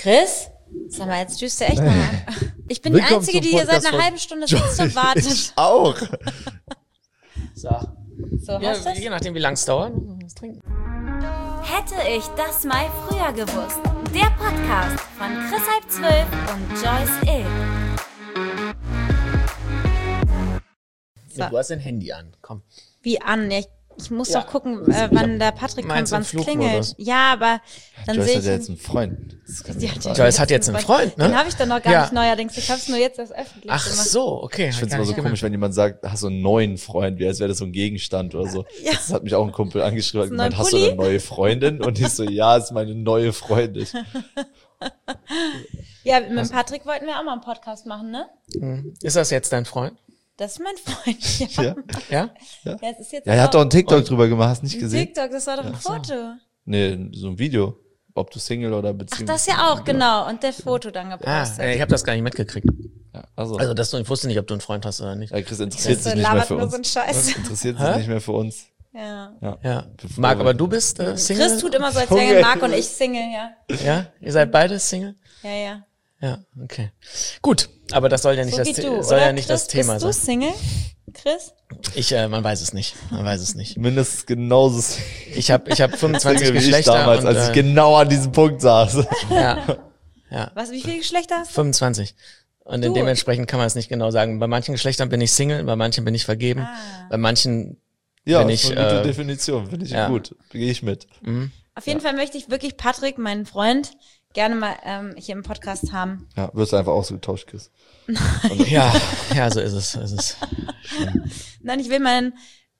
Chris? Sag mal, jetzt düst du echt nochmal. Ich bin die Einzige, die hier seit einer halben Stunde sitzt und wartet. Ich auch. So, Ja, hast du's? je nachdem, wie lang es dauert, was trinken. Hätte ich das mal früher gewusst. Der Podcast von Chris halb 12 und Joyce Ill. So. Du hast dein Handy an, komm. Wie an? Ja, ich muss Ja. doch gucken, wann der Patrick kommt, Meinst du wann es Flugmodus? klingelt. Ja, aber dann Joyce sehe hat ich... ja jetzt einen Freund. Joyce hat jetzt einen Freund, ne? Den habe ich doch noch gar Ja. nicht neuerdings. Ich habe es nur jetzt erst öffentlich Ach gemacht. so, okay. Ich finde es immer so komisch, wenn jemand sagt, hast du einen neuen Freund, wie als wäre das so ein Gegenstand oder so. Ja. Das hat mich auch ein Kumpel angeschrieben, hat Ist ein gemeint, neuer hast du Pulli? eine neue Freundin? Und ich so, ja, ist meine neue Freundin. Ja, mit dem Patrick wollten wir auch mal einen Podcast machen, ne? Ist das jetzt dein Freund? Das ist mein Freund, ja. Ja, Ja? Ja, es ist jetzt ja, er hat doch einen TikTok drüber gemacht, hast du nicht ein gesehen? TikTok, das war doch ein Foto. Nee, so ein Video. Ob du Single oder Ach, Beziehung. das ja auch, genau. Und der Foto dann gepostet. Ich habe das gar nicht mitgekriegt. Ja, also Also, ich wusste nicht, ob du einen Freund hast oder nicht. ja, Chris interessiert Das sich nicht mehr labert für nur uns. so ein Scheiß. Interessiert sich nicht mehr für uns. Ja. Ja. Bevor Marc, wir- aber du bist Single? Chris tut immer so, als wären Marc und ich Single, ja. Ja? Ihr seid beide Single? Ja. Ja, okay. Gut, aber das soll ja nicht, So wie du, soll oder? ja nicht Chris, das Thema bist du sein. Single, Chris? Man weiß es nicht. Man weiß es nicht. Mindestens genauso Ich hab 25 Single wie ich Geschlechter damals, und, als ich genau an diesem Punkt saß. ja, Was, wie viele Geschlechter hast du? 25. Und Du. dementsprechend kann man es nicht genau sagen. Bei manchen Geschlechtern bin ich Single, bei manchen bin ich vergeben, bei manchen Ja, Wenn das ist ich, eine gute äh, Definition, finde ich ja. gut. Gehe ich mit. Auf jeden Fall möchte ich wirklich Patrick, meinen Freund, gerne mal hier im Podcast haben. Ja, wirst du einfach ausgetauscht, Chris. ja, so ist es. Nein, ich will mein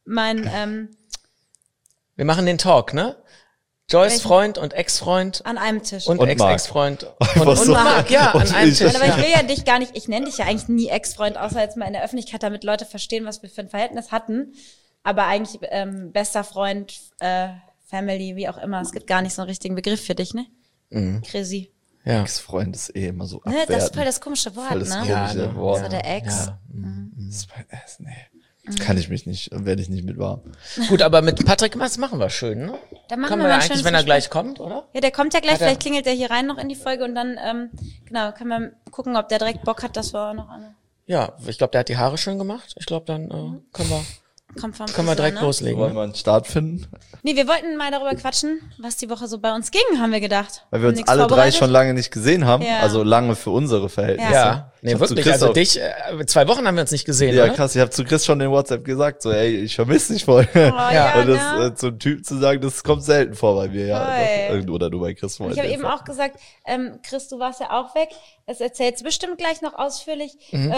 Wir machen den Talk, ne? Joyce Welchen? Freund und Ex-Freund an einem Tisch. und Und Marc. Ex-Ex-Freund Was und so- Marc, ja, an und einem ich. Tisch. Aber ich will ja dich gar nicht, ich nenne dich ja eigentlich nie Ex-Freund, außer jetzt mal in der Öffentlichkeit, damit Leute verstehen, was wir für ein Verhältnis hatten. Aber eigentlich bester Freund, Family, wie auch immer. Es gibt gar nicht so einen richtigen Begriff für dich, ne? Chrissy. Ja. Ex-Freund ist eh immer so Ne, abwertend. das ist voll das komische Wort, Voll das ne? komische Ja, ne? Wort. So der Ex. Ja. Das ist nee. Kann ich mich nicht, werde ich nicht mit warm. Gut, aber mit Patrick, was machen wir schön, ne? Dann machen Können wir wir mal eigentlich, schönes wenn er Gespräch. gleich kommt, oder? Ja, der kommt ja gleich, Hat er- vielleicht klingelt der hier rein noch in die Folge und dann, genau, kann man gucken, ob der direkt Bock hat, dass wir noch eine Ja, ich glaube, der hat die Haare schön gemacht. Ich glaube, dann können wir Konfirmation, direkt ne? loslegen. Wollen Ne? wir einen Start finden? Nee, wir wollten mal darüber quatschen, was die Woche so bei uns ging, haben wir gedacht. Weil wir Haben uns nichts alle drei vorbereitet. schon lange nicht gesehen haben. Ja. Also lange für unsere Verhältnisse. Ja, nee, Ich hab zu wirklich. Chris Also auch- dich, 2 Wochen haben wir uns nicht gesehen, Ja, oder? krass. Ich habe zu Chris schon in WhatsApp gesagt, so, ey, ich vermisse dich voll. ja, Und das ne? zum Typ zu sagen, das kommt selten vor bei mir, ja. Voll. Doch. Oder du bei Chris. Ich habe eben auch gesagt, Chris, du warst ja auch weg. Das erzählst du bestimmt gleich noch ausführlich.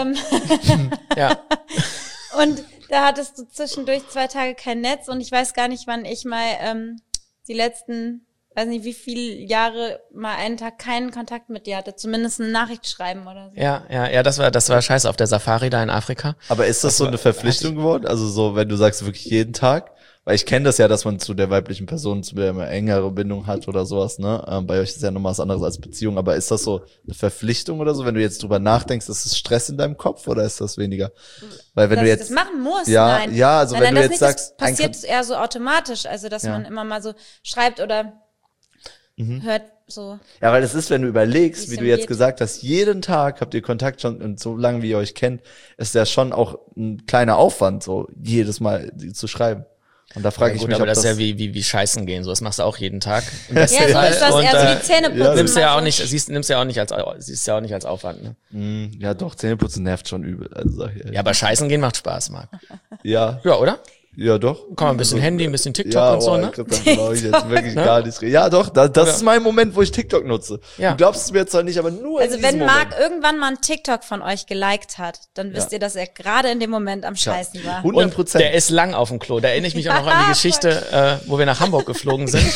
Ja. Und da hattest du zwischendurch 2 Tage kein Netz und ich weiß gar nicht, wann ich mal die letzten, weiß nicht wie viele Jahre, mal einen Tag keinen Kontakt mit dir hatte. Zumindest eine Nachricht schreiben oder so. Ja, das war scheiße auf der Safari da in Afrika. Aber ist das so eine Verpflichtung geworden? Also so, wenn du sagst, wirklich jeden Tag? Weil ich kenne das ja, dass man zu der weiblichen Person, zu der man engere Bindung hat oder sowas, ne? Bei euch ist ja nochmal was anderes als Beziehung. Aber ist das so eine Verpflichtung oder so? Wenn du jetzt drüber nachdenkst, ist es Stress in deinem Kopf oder ist das weniger? Weil wenn Dass du ich jetzt, das machen muss, ja, nein. ja, also Nein, wenn nein, du das jetzt nicht, sagst, das passiert eher so automatisch, also dass Ja. man immer mal so schreibt oder hört so. ja, weil es ist, wenn du überlegst, Wie wie es du ihm jetzt geht. gesagt hast, jeden Tag habt ihr Kontakt schon und so lange wie ihr euch kennt, ist ja schon auch ein kleiner Aufwand, so jedes Mal zu schreiben. Und da frage Ja, ich gut, mich, aber ob das ist ja wie scheißen gehen, so das machst du auch jeden Tag. Im besten Ja, so Fall. ist das Und, eher so wie Zähneputzen. ja, nimmst du ja auch Also, nicht, nimmst ja auch nicht als Aufwand, ne? ja doch, Zähneputzen nervt schon übel. Also sag ich Ja, aber scheißen gehen macht Spaß, Marc. ja, Ja, oder? ja doch. Kann man ein bisschen Handy, ein bisschen TikTok Ja, und so, boah, ne? Christoph, brauche ich jetzt wirklich gar nicht reden. Ja, doch, das ist mein Moment, wo ich TikTok nutze. Ja. Du glaubst es mir zwar nicht, aber nur Also in wenn diesem Marc Moment. irgendwann mal ein TikTok von euch geliked hat, dann wisst ihr, dass er gerade in dem Moment am Scheißen war. 100%. Der ist lang auf dem Klo. Da erinnere ich mich auch noch an die Geschichte, wo wir nach Hamburg geflogen sind.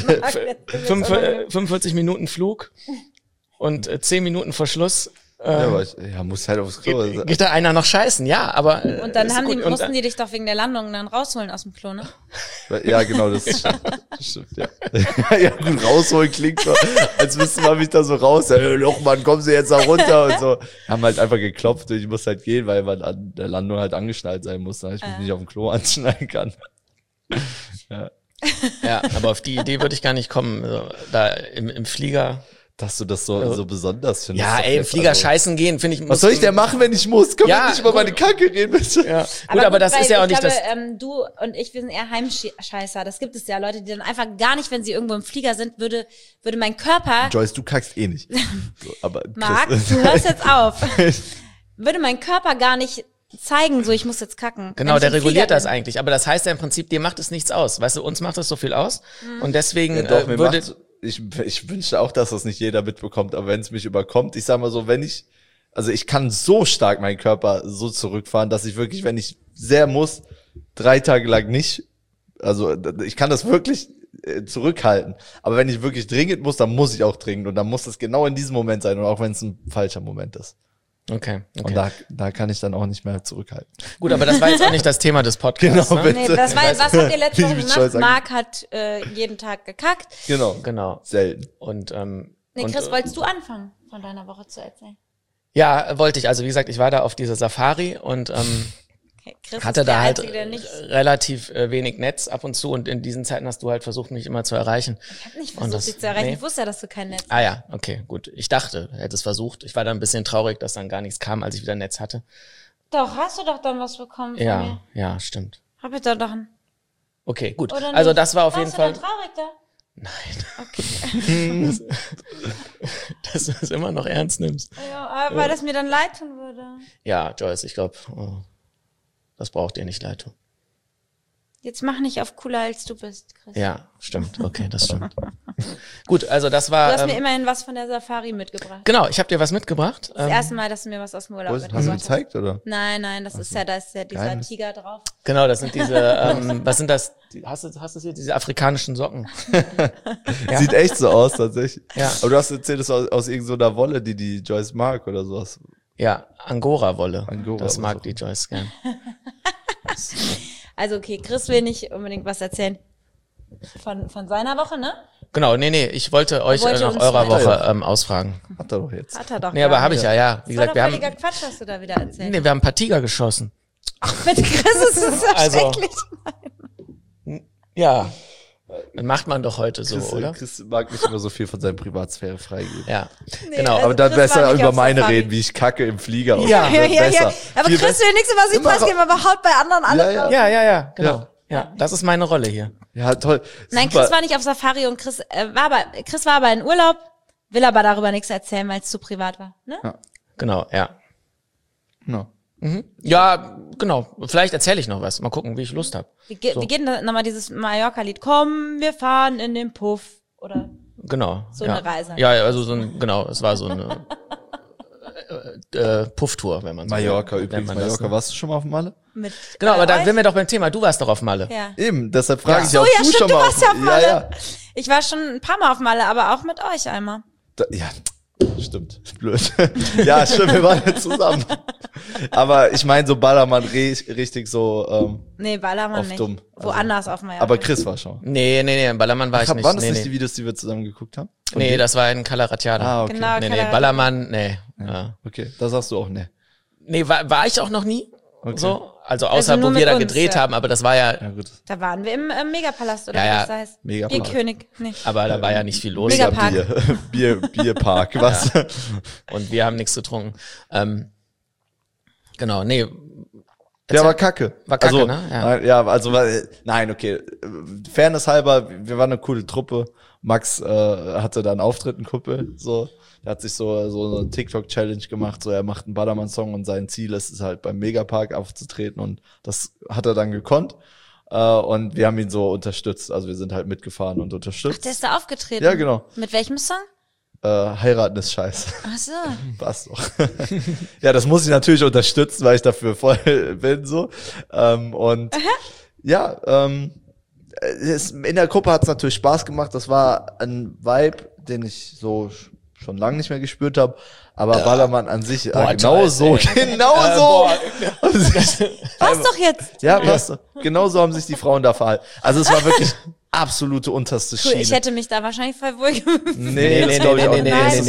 45 Minuten Flug und 10 Minuten vor Schluss ja, aber muss halt aufs Klo. Also, geht da einer noch scheißen. Ja, aber Und dann ist haben die, gut. Und, mussten die dich doch wegen der Landung dann rausholen aus dem Klo, ne? ja, genau, das stimmt, ja. Ja, gut, rausholen klingt so, als müsste man mich da so raus. Hey, Lochmann, kommen Sie jetzt da runter und so. Haben halt einfach geklopft und ich muss halt gehen, weil man an der Landung halt angeschnallt sein muss, damit ich mich nicht auf dem Klo anschnallen kann. ja, aber auf die Idee würde ich gar nicht kommen. Also, da im Flieger Dass du das so besonders findest. Ja, doch ey, jetzt, Flieger also. scheißen gehen, finde ich. Was soll ich denn machen, wenn ich muss? Können wir nicht über meine Kacke reden, bitte? Ja. Gut, aber das weil ist ja auch ich nicht glaube, das. du und ich, wir sind eher Heimscheißer. Das gibt es ja, Leute, die dann einfach gar nicht, wenn sie irgendwo im Flieger sind, würde mein Körper, Joyce, du kackst eh nicht. So, aber Marc, Chris- du hörst jetzt auf, würde mein Körper gar nicht zeigen, so ich muss jetzt kacken. Genau, wenn ich der im Flieger reguliert das bin. eigentlich. Aber das heißt ja im Prinzip, dir macht es nichts aus. Weißt du, uns macht das so viel aus. Und deswegen Ja, doch, mir würde. macht's- ich wünschte auch, dass das nicht jeder mitbekommt, aber wenn es mich überkommt, ich sag mal so, also ich kann so stark meinen Körper so zurückfahren, dass ich wirklich, wenn ich sehr muss, 3 Tage lang nicht, also ich kann das wirklich zurückhalten. Aber wenn ich wirklich dringend muss, dann muss ich auch dringend und dann muss das genau in diesem Moment sein und auch wenn es ein falscher Moment ist. Okay. Und da kann ich dann auch nicht mehr zurückhalten. Gut, aber das war jetzt auch nicht das Thema des Podcasts. Genau, ne? Nee, was habt ihr letzte Woche Wie gemacht? Joyce Marc hat jeden Tag gekackt. Genau. Selten. Und Nee, und, Chris, wolltest du anfangen, von deiner Woche zu erzählen? ja, wollte ich. Also wie gesagt, ich war da auf dieser Safari und Okay, Chris hatte ist der da halt Einzige, der nicht. relativ wenig Netz ab und zu und in diesen Zeiten hast du halt versucht, mich immer zu erreichen. Ich hab nicht Und versucht, das- dich zu erreichen. nee. Ich wusste ja, dass du kein Netz hast. Ah ja, okay, gut. Ich dachte, er hätte es versucht. Ich war dann ein bisschen traurig, dass dann gar nichts kam, als ich wieder Netz hatte. Doch, hast du doch dann was bekommen von mir. Ja, stimmt. Hab ich doch doch ein. Okay, gut. Oder Also nicht? das war auf jeden Warst Fall, du dann traurig da? dass du es immer noch ernst nimmst. Ja, weil das mir dann leid tun würde. Ja, Joyce, ich glaube, das braucht dir nicht leid tun. Jetzt mach nicht auf cooler, als du bist, Chris. Ja, stimmt. Okay, das stimmt. Gut, also das Du war. hast mir immerhin was von der Safari mitgebracht. Genau, ich habe dir was mitgebracht. Das erste Mal, dass du mir was aus dem Urlaub Hast du mitgebracht hast. gezeigt, oder? Nein, das ist ja, da ist ja dieser Geheimnis. Tiger drauf. Genau, das sind diese, was sind das? Hast du hier diese afrikanischen Socken? Sieht echt so aus, tatsächlich. Ja. Aber du hast erzählt, es ist aus irgendeiner Wolle, die Joyce mag oder sowas. Ja, Angora-Wolle. Angora, das mag was die Joyce gern. Also okay, Chris will nicht unbedingt was erzählen von seiner Woche, ne? Genau, nee, ich wollte euch wollte nach uns eurer weiter- Woche ausfragen. Hat er doch jetzt. Hat er doch. Nee, aber habe ich ja. Wie Das war gesagt, doch wir haben, völliger Quatsch, was du da wieder erzählt. nee, wir haben ein paar Tiger geschossen. Mit Chris ist es so Also- schrecklich. Ja, dann macht man doch heute so, oder? Chris mag nicht immer so viel von seiner Privatsphäre freigeben. Ja, Nee, genau. also Aber dann Chris war besser nicht über auf meine Safari. reden, wie ich kacke im Flieger. und Ja. so. Ja. Besser. Aber Viel Chris will nichts über sich Immer preisgeben, aber haut bei anderen alles Ja, raus. Ja, genau. Ja, das ist meine Rolle hier. Ja, toll. Nein, Super. Chris war nicht auf Safari und Chris war aber in Urlaub, will aber darüber nichts erzählen, weil es zu privat war. Ne? Genau, ja. No. Ja, genau. Vielleicht erzähle ich noch was. Mal gucken, wie ich Lust habe. Wie geht denn nochmal dieses Mallorca-Lied? Komm, wir fahren in den Puff. Oder Genau. So ja. eine Reise. Ja, also es war so eine Pufftour, wenn man so Mallorca nennt übrigens. man das, Mallorca, ne? warst du schon mal auf Malle? mit. Genau, aber da euch? sind wir doch beim Thema. Du warst doch auf Malle. Ja. Eben, deshalb frage ich So, auch ja, du stimmt, schon du mal. warst ja auf Malle. Ja. Ich war schon ein paar Mal auf Malle, aber auch mit euch einmal. Ja, stimmt. Blöd. Ja, stimmt, wir waren ja zusammen. Aber ich meine so Ballermann richtig so, Nee, Ballermann Auf nicht. dumm. Woanders auf Mallorca. aber Chris war schon. Nee, in Ballermann war ich nicht. Waren das Nee, nicht die nee. Videos, die wir zusammen geguckt haben? Nee, das war in Calaratiada. Ah, okay. Genau, Nee, Calaratiada. Ballermann, nee. Ja. Okay, da sagst du auch ne. Nee, war ich auch noch nie. Okay. So. Also außer nur wo wir mit da uns, gedreht ja. haben, aber das war ja, Ja, gut. Da waren wir im Megapalast, oder Ja, wie ja. das da heißt. Megapalast. Bierkönig. Nee. aber da war ja nicht viel los. Megapark. Bierpark, was? Und wir haben nichts getrunken. Genau, nee. Ja, war kacke. War kacke, also, ne? Ja. Nein, okay. Fairness halber, wir waren eine coole Truppe. Max hatte da einen Auftritt, ein Kumpel, so. Der hat sich so eine TikTok-Challenge gemacht, so er macht einen Ballermann-Song und sein Ziel ist es halt beim Megapark aufzutreten und das hat er dann gekonnt. Und wir haben ihn so unterstützt, also wir sind halt mitgefahren und unterstützt. Der ist da aufgetreten. Ja, genau. Mit welchem Song? Heiraten ist scheiße. Ach so. Passt doch. Ja, das muss ich natürlich unterstützen, weil ich dafür voll bin, so. In der Gruppe hat es natürlich Spaß gemacht. Das war ein Vibe, den ich so schon lange nicht mehr gespürt habe. Aber Ballermann an sich, genau Joyce, so, ey. genau so. Was doch jetzt? Ja, passt doch. Genau so haben sich die Frauen da verhalten. Also es war wirklich absolute unterste Cool, Schiene. ich hätte mich da wahrscheinlich voll wohl gefühlt. Nee, das glaub ich auch nicht.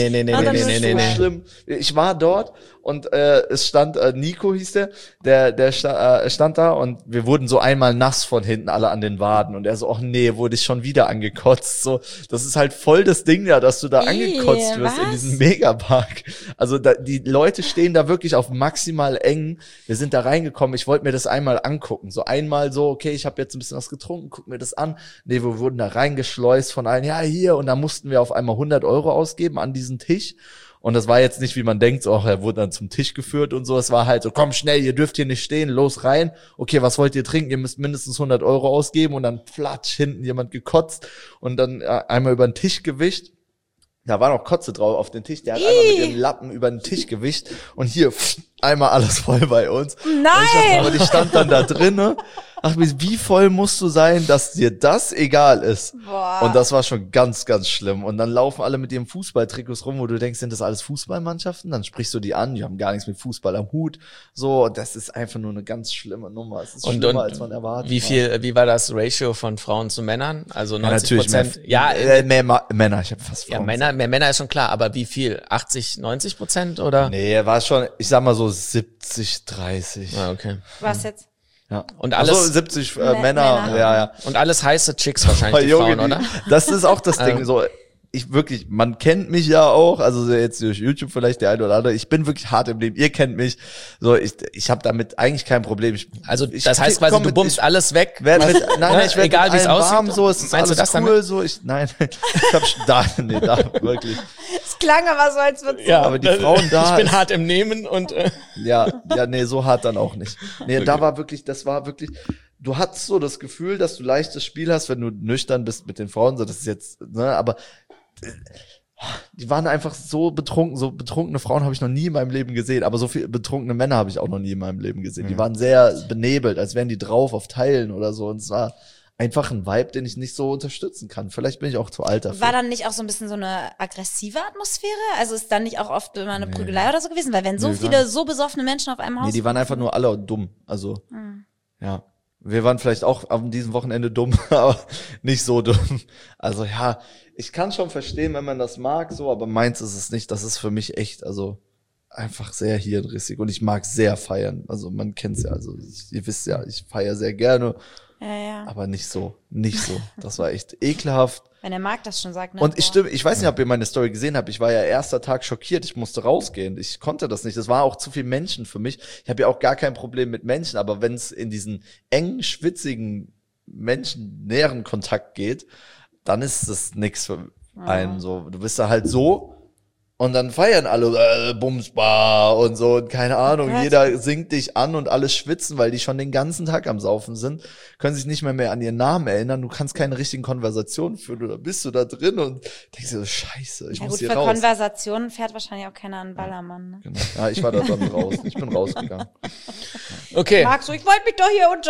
Nee. So schlimm. Ich war dort und es stand, Nico hieß der stand da und wir wurden so einmal nass von hinten alle an den Waden und er so, ach nee, wurde ich schon wieder angekotzt. So, das ist halt voll das Ding da, dass du da angekotzt wirst in diesem Megapark. Also die Leute stehen da wirklich auf maximal eng. Wir sind da reingekommen, ich wollte mir das einmal angucken. So einmal so, okay, ich habe jetzt ein bisschen was getrunken, guck mir das an. Nee, wir wurden da reingeschleust von allen, ja hier, und da mussten wir auf einmal 100 € ausgeben an diesen Tisch. Und das war jetzt nicht, wie man denkt, so, er wurde dann zum Tisch geführt und so. Es war halt so, komm schnell, ihr dürft hier nicht stehen, los rein. Okay, was wollt ihr trinken? Ihr müsst mindestens 100 € ausgeben. Und dann platsch, hinten jemand gekotzt und dann einmal über den Tisch gewischt. Da war noch Kotze drauf auf den Tisch. Der hat einmal mit dem Lappen über den Tisch gewischt. Und hier, einmal alles voll bei uns. Nein! Und ich stand dann da drinne. Ach, wie voll musst du sein, dass dir das egal ist? Boah. Und das war schon ganz, ganz schlimm. Und dann laufen alle mit ihren Fußballtrikots rum, wo du denkst, sind das alles Fußballmannschaften? Dann sprichst du die an, die haben gar nichts mit Fußball am Hut. So, und das ist einfach nur eine ganz schlimme Nummer. Es ist schlimmer, als man erwartet. Wie war das Ratio von Frauen zu Männern? Also 90%? Mehr Männer, ich habe fast Frauen. Ja, mehr Männer ist schon klar, aber wie viel? 80-90% oder? Nee, war schon, ich sag mal so 70-30. Ah, okay. Was jetzt? Ja. Und alles, so 70 Männer, Männer. ja. Und alles heiße Chicks wahrscheinlich, die Junge, Frauen, oder? Das ist auch das Ding, so, ich wirklich, man kennt mich ja auch, also jetzt durch YouTube vielleicht der eine oder andere, ich bin wirklich hart im Leben, ihr kennt mich, so, ich habe damit eigentlich kein Problem. Das heißt quasi, du bummst alles weg? Ich werde egal wie es aussieht. warm, so, es ist Meinst du alles das cool, damit? so, ich hab da wirklich. Es klang aber so, als würde Ja, aber die Frauen da. Ich bin hart im Nehmen und Nee, so hart dann auch nicht. Nee, okay. Das war wirklich, du hattest so das Gefühl, dass du leichtes Spiel hast, wenn du nüchtern bist mit den Frauen, so, das ist jetzt, ne, aber die waren einfach so betrunkene Frauen habe ich noch nie in meinem Leben gesehen, aber so viele betrunkene Männer habe ich auch noch nie in meinem Leben gesehen. Die waren sehr benebelt, als wären die drauf auf Teilen oder so, und es war einfach ein Vibe, den ich nicht so unterstützen kann. Vielleicht bin ich auch zu alt dafür. War dann nicht auch so ein bisschen so eine aggressive Atmosphäre? Also ist dann nicht auch oft immer eine Prügelei oder so gewesen? Weil wenn so viele so besoffene Menschen auf einem Haus... Nee, die waren einfach nur alle dumm. Also, ja. Wir waren vielleicht auch an diesem Wochenende dumm, aber nicht so dumm. Also ja, ich kann schon verstehen, wenn man das mag, so, aber meins ist es nicht. Das ist für mich echt, also einfach sehr hirnrissig. Und ich mag sehr feiern. Also man kennt's ja, also ihr wisst ja, ich feiere sehr gerne. Ja. Aber nicht so. Das war echt ekelhaft. Wenn er mag das schon sagt, ne? Und ich weiß nicht, ob ihr meine Story gesehen habt. Ich war ja erster Tag schockiert. Ich musste rausgehen. Ich konnte das nicht. Das war auch zu viel Menschen für mich. Ich habe ja auch gar kein Problem mit Menschen. Aber wenn es in diesen engen, schwitzigen, menschennäheren Kontakt geht, dann ist das nix für einen. So, du bist da halt so. Und dann feiern alle Bumsbar und so und keine Ahnung. Jeder singt dich an und alle schwitzen, weil die schon den ganzen Tag am Saufen sind, können sich nicht mehr an ihren Namen erinnern. Du kannst keine richtigen Konversationen führen oder bist du da drin und denkst dir so, scheiße, ich muss hier raus. Für Konversationen fährt wahrscheinlich auch keiner an Ballermann. Ne? Genau. Ja, ich war da dann raus. Ich bin rausgegangen. Okay. Magst du, ich wollte mich doch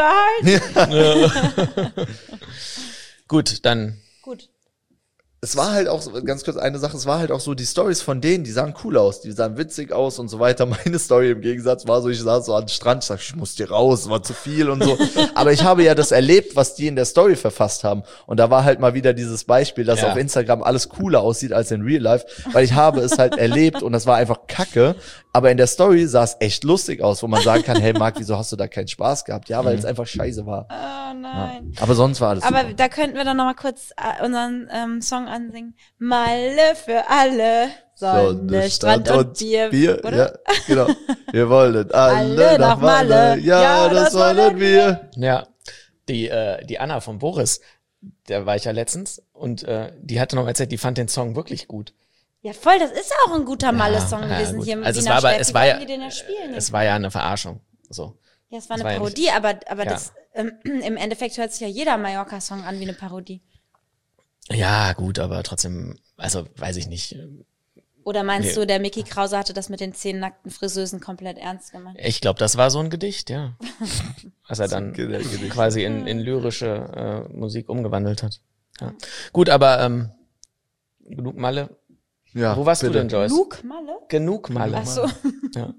hier unterhalten. Gut, dann. Gut. Es war halt auch so, ganz kurz eine Sache, es war halt auch so, die Stories von denen, die sahen cool aus, die sahen witzig aus und so weiter. Meine Story im Gegensatz war so, ich saß so am Strand, ich sag, ich muss hier raus, war zu viel und so. Aber ich habe ja das erlebt, was die in der Story verfasst haben. Und da war halt mal wieder dieses Beispiel, dass auf Instagram alles cooler aussieht als in Real Life, weil ich habe es halt erlebt und das war einfach Kacke. Aber in der Story sah es echt lustig aus, wo man sagen kann, hey Marc, wieso hast du da keinen Spaß gehabt? Ja, weil es einfach scheiße war. Oh nein. Ja. Aber sonst war alles Aber super. da könnten wir dann noch mal kurz unseren Song ansingen. Malle für alle, Sonne, Strand und Bier. Oder? Ja, genau. Wir wollen alle nach Malle. Ja, das wollen wir. Ja, die Anna von Boris, der war ich ja letztens und die hatte noch erzählt, die fand den Song wirklich gut. Ja, voll, das ist auch ein guter Malle-Song gewesen gut. hier mit also Wiener es war ja, die den ja spielen. es war ja eine Verarschung. So. Ja, es war eine Parodie, aber das im Endeffekt hört sich ja jeder Mallorca-Song an wie eine Parodie. Ja, gut, aber trotzdem, also weiß ich nicht. Oder meinst du, der Mickey Krause hatte das mit den 10 nackten Friseusen komplett ernst gemeint? Ich glaube, das war so ein Gedicht, ja. Was er dann quasi in lyrische Musik umgewandelt hat. Ja. Gut, aber genug Malle. Ja, wo warst du denn, Joyce? Genug Malle. Ach so. Ja.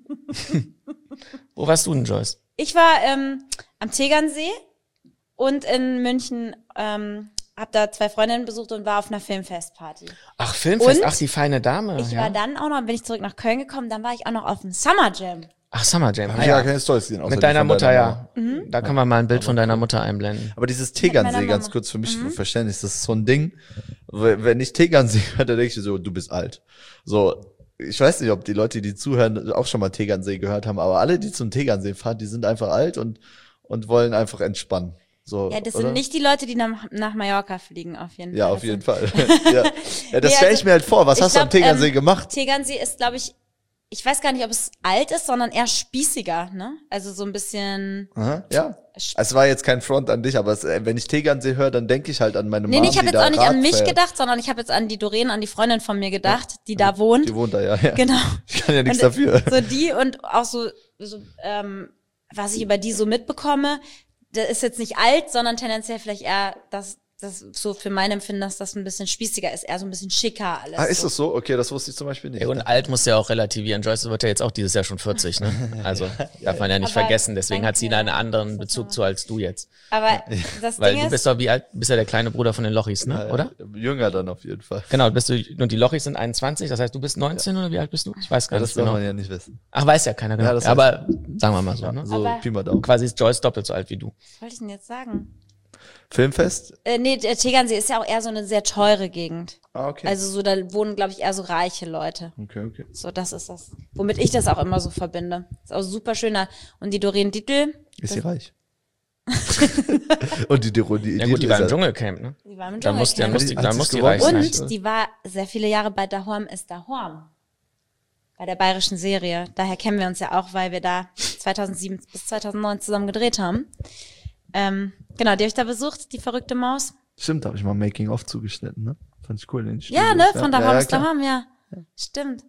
Wo warst du denn, Joyce? Ich war am Tegernsee und in München habe da 2 Freundinnen besucht und war auf einer Filmfestparty. Ach, Filmfest, Und ach, die feine Dame. Ich war dann auch noch, bin ich zurück nach Köln gekommen, dann war ich auch noch auf dem Summer Jam. Ach, Summer Jam. Hab ich ja keine Storys gesehen. Mit deiner Mutter, ja. Da können wir mal ein Bild von deiner Mutter einblenden. Aber dieses Tegernsee, ganz kurz für mich Verständnis, das ist so ein Ding, wenn ich Tegernsee höre, dann denke ich so, du bist alt. So, ich weiß nicht, ob die Leute, die zuhören, auch schon mal Tegernsee gehört haben, aber alle, die zum Tegernsee fahren, die sind einfach alt und wollen einfach entspannen. So, Ja, das oder? sind nicht die Leute, die nach Mallorca fliegen, auf jeden Fall. Ja, Das auf jeden sind- Fall. Ja, das Nee, stelle ich also, mir halt vor. Was ich hast du am glaub, Tegernsee gemacht? Tegernsee ist, glaube ich weiß gar nicht, ob es alt ist, sondern eher spießiger, ne? Also so ein bisschen... Aha, ja. Es war jetzt kein Front an dich, aber wenn ich Tegernsee höre, dann denke ich halt an meine Mom, Nee, ich habe die jetzt da auch nicht Rad an mich fährt. gedacht, sondern ich habe jetzt an die Doreen, an die Freundin von mir gedacht, die da wohnt. Die wohnt da, ja. Genau. Ich kann ja nichts Und dafür. So die und auch so was ich über die so mitbekomme, das ist jetzt nicht alt, sondern tendenziell vielleicht eher das so für mein Empfinden, dass das ein bisschen spießiger ist, eher so ein bisschen schicker alles. Ah, ist das so? Okay, das wusste ich zum Beispiel nicht. Ja, und alt muss ja auch relativieren. Joyce wird ja jetzt auch dieses Jahr schon 40, ne? Also darf man ja nicht Aber vergessen. Deswegen hat sie da einen danke. anderen Bezug zu als du jetzt. Aber das Weil Ding du ist, bist doch wie alt? Du bist ja der kleine Bruder von den Lochis, ne? Oder? Jünger dann auf jeden Fall. Genau, bist du, und die Lochis sind 21, das heißt, du bist 19 oder wie alt bist du? Ich weiß gar Ja, nicht das will genau. man ja nicht wissen. Ach, weiß ja keiner genau. Ja, das Ja, aber sagen wir mal so, ne? So Aber- Pi mal Daumen. Quasi ist Joyce doppelt so alt wie du. was wollte ich denn jetzt sagen? Filmfest? Nee, der Tegernsee ist ja auch eher so eine sehr teure Gegend. Ah, okay. Also so, da wohnen, glaube ich, eher so reiche Leute. Okay. So, das ist das, womit ich das auch immer so verbinde. Ist auch super schöner. Und die Doreen Dietl, Ist sie reich? Und die Ja gut, die war im ist ja- Dschungelcamp, ne? die war im Dann muss die, dann muss die, Hat dann sie's muss die gewonnen? reich sein. Und die war sehr viele Jahre bei Dahorm ist Dahorm. Bei der bayerischen Serie. Daher kennen wir uns ja auch, weil wir da 2007 bis 2009 zusammen gedreht haben. Genau, die habe ich da besucht, die verrückte Maus. Stimmt, habe ich mal Making-of zugeschnitten, ne? Fand ich cool. In den Ja, Studios, ne, von Dahorm ist klar. Dahorm, ja. Stimmt.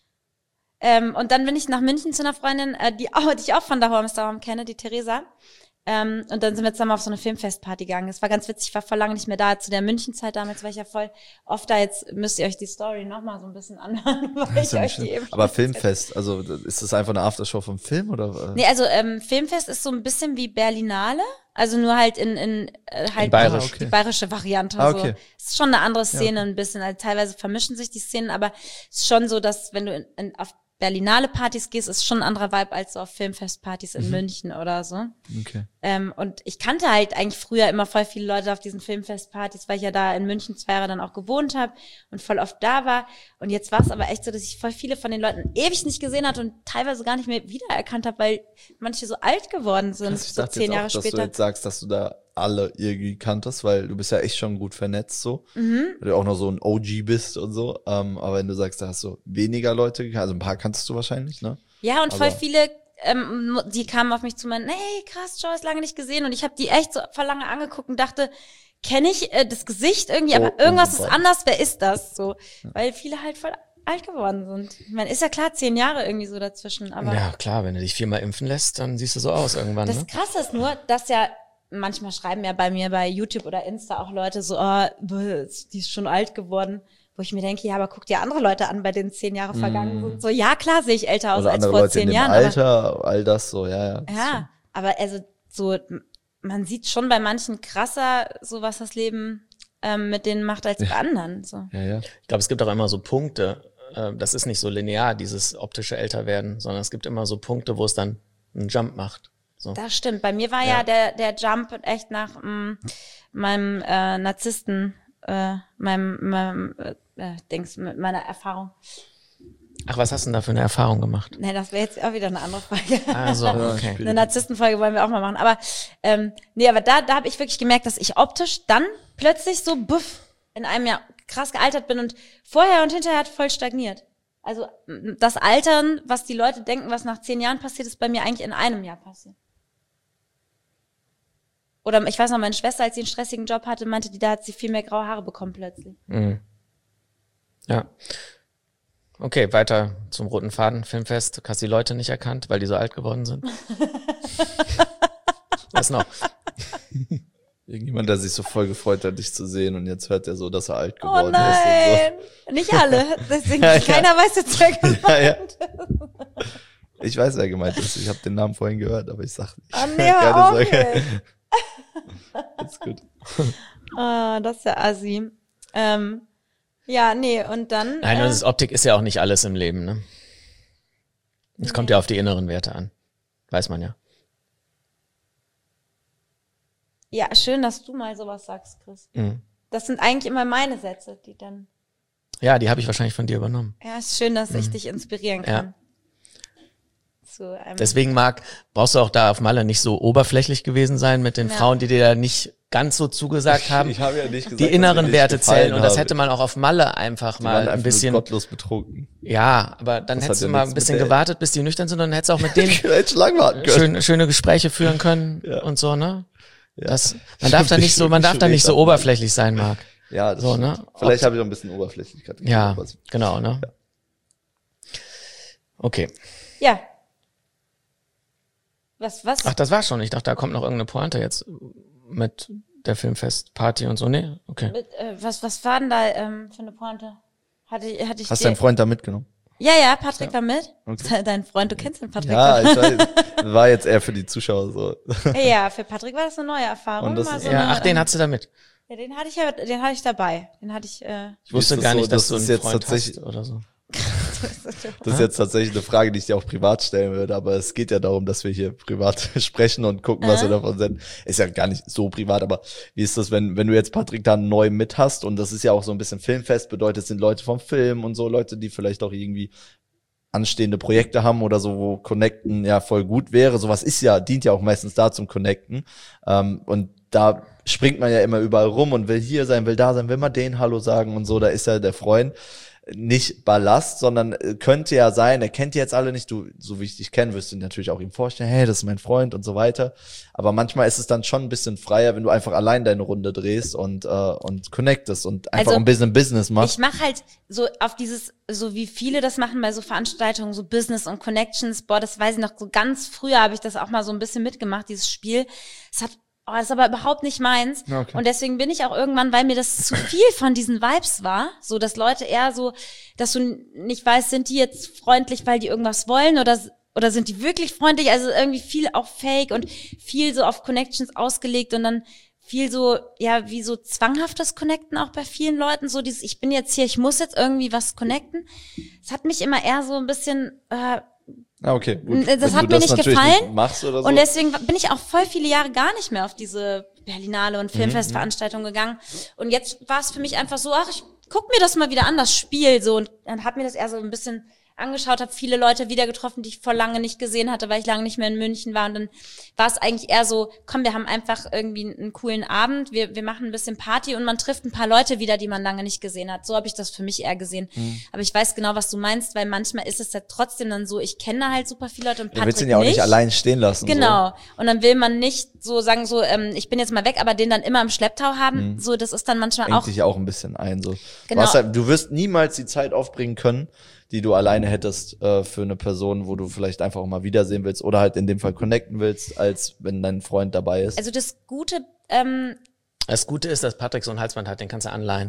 Und dann bin ich nach München zu einer Freundin, die ich auch von Dahorm ist Dahorm kenne, die Theresa. Und dann sind wir zusammen auf so eine Filmfestparty gegangen. Das war ganz witzig, ich war voll lange nicht mehr da. Zu der Münchenzeit damals war ich ja voll oft da. Jetzt müsst ihr euch die Story nochmal so ein bisschen anhören, weil Ist ich ja euch nicht die schlimm. eben Aber schon Filmfest, also ist das einfach eine Aftershow vom Film oder? Nee, also Filmfest ist so ein bisschen wie Berlinale, also nur halt halt In bayerisch. die bayerische Variante. Ah, okay. So. Es ist schon eine andere Szene ein bisschen, also teilweise vermischen sich die Szenen, aber es ist schon so, dass wenn du auf Berlinale Partys gehst, ist schon ein anderer Vibe als so auf Filmfestpartys in München oder so. Okay. Und ich kannte halt eigentlich früher immer voll viele Leute auf diesen Filmfestpartys, weil ich ja da in München 2 Jahre dann auch gewohnt habe und voll oft da war. Und jetzt war es aber echt so, dass ich voll viele von den Leuten ewig nicht gesehen hatte und teilweise gar nicht mehr wiedererkannt habe, weil manche so alt geworden sind, Ich so dachte 10 jetzt Jahre auch, dass du später. jetzt sagst, dass du da alle irgendwie kanntest, weil du bist ja echt schon gut vernetzt so. Mhm. Weil du auch noch so ein OG bist und so. Aber wenn du sagst, da hast du weniger Leute gekannt, also ein paar kanntest du wahrscheinlich, ne? Ja, und voll aber- viele, die kamen auf mich zu meinen, hey, krass, Joyce, lange nicht gesehen. Und ich habe die echt so voll lange angeguckt und dachte, kenne ich das Gesicht irgendwie, aber Oh, irgendwas ist super. anders, wer ist das? So, weil viele halt voll alt geworden sind. Ich meine, ist ja klar, 10 Jahre irgendwie so dazwischen, aber Ja, klar, wenn du dich 4-mal impfen lässt, dann siehst du so aus irgendwann, das ne? Krasse ist nur, dass ja manchmal schreiben ja bei mir bei YouTube oder Insta auch Leute so, oh, die ist schon alt geworden. Wo ich mir denke, ja, aber guck dir andere Leute an, bei denen 10 Jahre vergangen sind. So, ja, klar sehe ich älter aus Oder als andere vor Leute 10 in dem Jahren. Alter, all das so, ja. Aber, ja, aber also so, man sieht schon bei manchen krasser, so was das Leben mit denen macht als bei anderen. So. Ja. Ich glaube, es gibt auch immer so Punkte, das ist nicht so linear, dieses optische Älterwerden, sondern es gibt immer so Punkte, wo es dann einen Jump macht. So. Das stimmt. Bei mir war ja der Jump echt nach meinem Narzissten, meiner Erfahrung. Ach, was hast du denn da für eine Erfahrung gemacht? Nee, das wäre jetzt auch wieder eine andere Frage. Also, okay. Eine Narzisstenfolge wollen wir auch mal machen. Aber nee, aber da habe ich wirklich gemerkt, dass ich optisch dann plötzlich so in einem Jahr krass gealtert bin und vorher und hinterher hat voll stagniert. Also das Altern, was die Leute denken, was nach 10 Jahren passiert, ist bei mir eigentlich in einem Jahr passiert. Oder ich weiß noch, meine Schwester, als sie einen stressigen Job hatte, meinte die, da hat sie viel mehr graue Haare bekommen plötzlich. Mhm. Ja. Okay, weiter zum roten Faden, Filmfest. Du hast die Leute nicht erkannt, weil die so alt geworden sind. Was noch? Irgendjemand, der sich so voll gefreut hat, dich zu sehen und jetzt hört er so, dass er alt Oh geworden nein! Nicht alle. Deswegen, Ja, ja. keiner weiß jetzt, wer gemeint Ja, ja. ist. Ich weiß, wer gemeint ist. Ich habe den Namen vorhin gehört, aber ich sag nicht. Oh nee, hör auf jetzt. Ist gut. Das ist ja assi. Ja, nee, und dann... Nein, und Optik ist ja auch nicht alles im Leben, ne? Es kommt ja auf die inneren Werte an. Weiß man ja. Ja, schön, dass du mal sowas sagst, Chris. Mhm. Das sind eigentlich immer meine Sätze, die dann... Ja, die habe ich wahrscheinlich von dir übernommen. Ja, ist schön, dass ich dich inspirieren kann. Deswegen brauchst du auch da auf Malle nicht so oberflächlich gewesen sein mit den Frauen, die dir da nicht ganz so zugesagt haben. Ich habe ja nicht gesagt, die inneren Werte zählen und das hätte man auch auf Malle einfach mal ein bisschen gottlos betrunken. Ja, aber dann hättest du mal ein bisschen gewartet, bis die nüchtern sind und dann hättest du auch mit denen lang warten können. schöne Gespräche führen können und so, ne? Ja. Man darf da nicht so oberflächlich sein, Marc. Ja, das so, ne? Vielleicht habe ich auch ein bisschen Oberflächlichkeit. Ja, genau, ne? Ja. Okay. Ja. Was? Ach, das war schon. Ich dachte, da kommt noch irgendeine Pointe jetzt mit der Filmfestparty und so. Nee, okay. Was war denn da für eine Pointe? Hatte ich Hast du deinen Freund da mitgenommen? Ja, Patrick war mit. Okay. Dein Freund, du kennst den Patrick. Ja, ich weiß. War jetzt eher für die Zuschauer so. Ja, für Patrick war das eine neue Erfahrung. Und das mal so den hattest du da mit. Ja, den hatte ich dabei. Ich wusste gar nicht, dass du einen Freund hast oder so. Das ist jetzt tatsächlich eine Frage, die ich dir auch privat stellen würde, aber es geht ja darum, dass wir hier privat sprechen und gucken, was wir davon senden. Ist ja gar nicht so privat, aber wie ist das, wenn du jetzt Patrick da neu mit hast und das ist ja auch so ein bisschen Filmfest, bedeutet, es sind Leute vom Film und so, Leute, die vielleicht auch irgendwie anstehende Projekte haben oder so, wo Connecten ja voll gut wäre. Sowas dient ja auch meistens da zum Connecten. Und da springt man ja immer überall rum und will hier sein, will da sein, will mal den Hallo sagen und so, da ist ja der Freund nicht Ballast, sondern könnte ja sein, er kennt die jetzt alle nicht, du, so wie ich dich kenne, wirst du natürlich auch ihm vorstellen, hey, das ist mein Freund und so weiter, aber manchmal ist es dann schon ein bisschen freier, wenn du einfach allein deine Runde drehst und connectest und einfach ein bisschen Business machst. Ich mache halt so auf dieses, so wie viele das machen bei so Veranstaltungen, so Business und Connections, das weiß ich noch, so ganz früher habe ich das auch mal so ein bisschen mitgemacht, dieses Spiel, das ist aber überhaupt nicht meins. Okay. Und deswegen bin ich auch irgendwann, weil mir das zu viel von diesen Vibes war, so dass Leute eher so, dass du nicht weißt, sind die jetzt freundlich, weil die irgendwas wollen oder sind die wirklich freundlich? Also irgendwie viel auch Fake und viel so auf Connections ausgelegt und dann viel so, ja, wie so zwanghaftes Connecten auch bei vielen Leuten, so dieses, ich bin jetzt hier, ich muss jetzt irgendwie was connecten. Es hat mich immer eher so ein bisschen, okay, gut. Das hat mir nicht gefallen. Machst oder so. Und deswegen bin ich auch voll viele Jahre gar nicht mehr auf diese Berlinale und Filmfestveranstaltungen gegangen. Und jetzt war es für mich einfach so, ich guck mir das mal wieder an, das Spiel, so. Und dann hat mir das eher so ein bisschen angeschaut, habe viele Leute wieder getroffen, die ich vor lange nicht gesehen hatte, weil ich lange nicht mehr in München war. Und dann war es eigentlich eher so, komm, wir haben einfach irgendwie einen coolen Abend, wir machen ein bisschen Party und man trifft ein paar Leute wieder, die man lange nicht gesehen hat. So habe ich das für mich eher gesehen. Aber ich weiß genau, was du meinst, weil manchmal ist es ja trotzdem dann so, ich kenne halt super viele Leute und Patrick willst ihn ja auch nicht allein stehen lassen. Genau. So. Und dann will man nicht so sagen, so, ich bin jetzt mal weg, aber den dann immer im Schlepptau haben. So, das ist dann manchmal Bringt auch. dich auch ein bisschen ein, so. Genau. Du wirst niemals die Zeit aufbringen können, die du alleine hättest für eine Person, wo du vielleicht einfach auch mal wiedersehen willst oder halt in dem Fall connecten willst, als wenn dein Freund dabei ist. Also das Gute ist, dass Patrick so ein Halsband hat, den kannst du anleihen.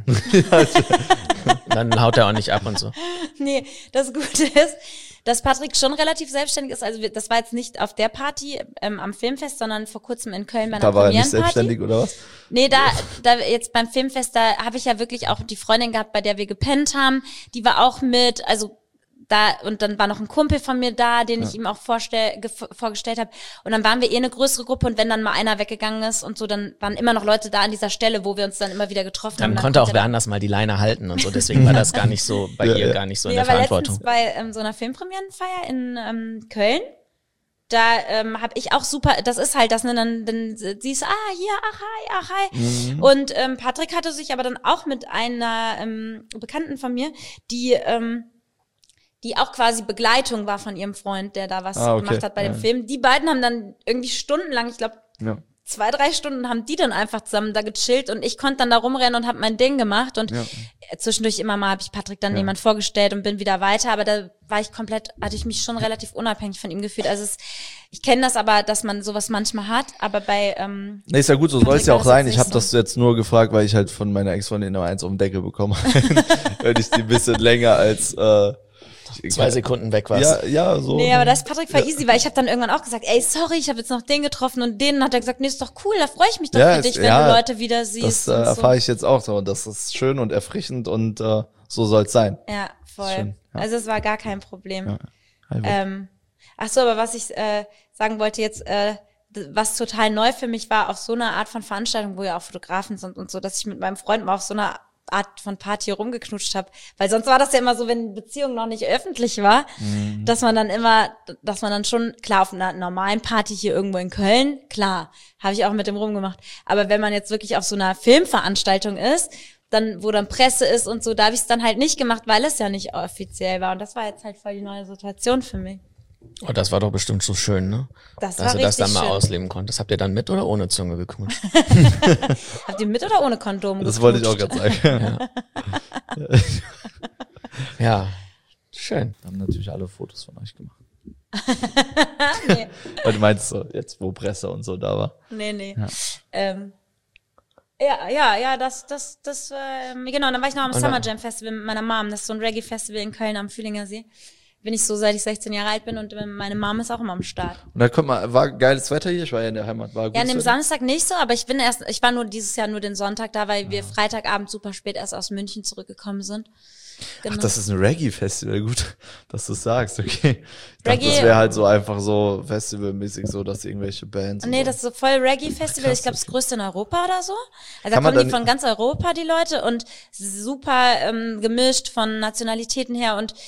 Dann haut er auch nicht ab und so. Nee, das Gute ist, dass Patrick schon relativ selbstständig ist. Also das war jetzt nicht auf der Party am Filmfest, sondern vor kurzem in Köln bei einer Premierenparty. Da war er nicht selbstständig oder was? Nee, da jetzt beim Filmfest, da habe ich ja wirklich auch die Freundin gehabt, bei der wir gepennt haben. Die war auch mit, also da, und dann war noch ein Kumpel von mir da, den ich ihm auch vorgestellt habe. Und dann waren wir eine größere Gruppe und wenn dann mal einer weggegangen ist und so, dann waren immer noch Leute da an dieser Stelle, wo wir uns dann immer wieder getroffen haben. Dann konnte auch wer anders mal die Leine halten und so, deswegen war das gar nicht so bei ihr gar nicht so in der Verantwortung. Bei so einer Filmpremierenfeier in Köln, da habe ich auch super, das ist halt das, ne, dann siehst du, hier, ach hi. Und Patrick hatte sich aber dann auch mit einer Bekannten von mir, die auch quasi Begleitung war von ihrem Freund, der da was gemacht hat bei dem Film. Die beiden haben dann irgendwie stundenlang, ich glaube 2-3 Stunden haben die dann einfach zusammen da gechillt und ich konnte dann da rumrennen und habe mein Ding gemacht und zwischendurch immer mal habe ich Patrick dann jemand vorgestellt und bin wieder weiter, aber da war ich hatte ich mich schon relativ unabhängig von ihm gefühlt. Also ich kenne das aber, dass man sowas manchmal hat, aber bei nee, ist ja gut, so soll es ja auch sein. Ich habe das jetzt nur gefragt, weil ich halt von meiner Ex-Freundin immer eins um den Deckel bekommen habe, weil ich die ein bisschen länger als 2 Sekunden weg warst. Ja, so. Nee, aber das Patrick war easy, weil ich habe dann irgendwann auch gesagt, ey, sorry, ich habe jetzt noch den getroffen und den. Hat er gesagt, nee, ist doch cool, da freue ich mich doch für dich, wenn du Leute wieder siehst. Das erfahre ich jetzt auch so. Und das ist schön und erfrischend und so soll's sein. Ja, voll. Schön, ja. Also es war gar kein Problem. Ja. Ach so, aber was ich sagen wollte jetzt, was total neu für mich war, auf so einer Art von Veranstaltung, wo ja auch Fotografen sind und so, dass ich mit meinem Freund mal auf so einer Art von Party rumgeknutscht habe. Weil sonst war das ja immer so, wenn die Beziehung noch nicht öffentlich war, dass man dann schon, klar, auf einer normalen Party hier irgendwo in Köln, klar, habe ich auch mit dem rumgemacht. Aber wenn man jetzt wirklich auf so einer Filmveranstaltung ist, dann, wo dann Presse ist und so, da habe ich es dann halt nicht gemacht, weil es ja nicht offiziell war. Und das war jetzt halt voll die neue Situation für mich. Oh, das war doch bestimmt so schön, ne? Das war dass du das dann mal schön. Ausleben konntest. Habt ihr dann mit oder ohne Zunge geknutscht? Habt ihr mit oder ohne Kondom Das wollte ich auch gerade sagen. Ja, schön. Wir haben natürlich alle Fotos von euch gemacht. Nee. Weil du meinst so, jetzt wo Presse und so da war. Nee. Ja. Das, genau, dann war ich noch am Summer Jam Festival mit meiner Mom. Das ist so ein Reggae-Festival in Köln am Fühlinger See. Bin ich so, seit ich 16 Jahre alt bin und meine Mom ist auch immer am Start. Und da war geiles Wetter hier, ich war ja in der Heimat, war gut. Ja, an dem Samstag nicht so, aber ich war nur dieses Jahr nur den Sonntag da, weil wir Freitagabend super spät erst aus München zurückgekommen sind. Genau. Ach, das ist ein Reggae-Festival, gut, dass du sagst, okay. Ich dachte, Reggae- das wäre halt so einfach so festivalmäßig so, dass irgendwelche Bands. Nee, und so. das ist so voll Reggae-Festival. Krass, Ich glaube, das okay. größte in Europa oder so. Also Kann da man kommen die dann- von ganz Europa, die Leute, und super gemischt von Nationalitäten her und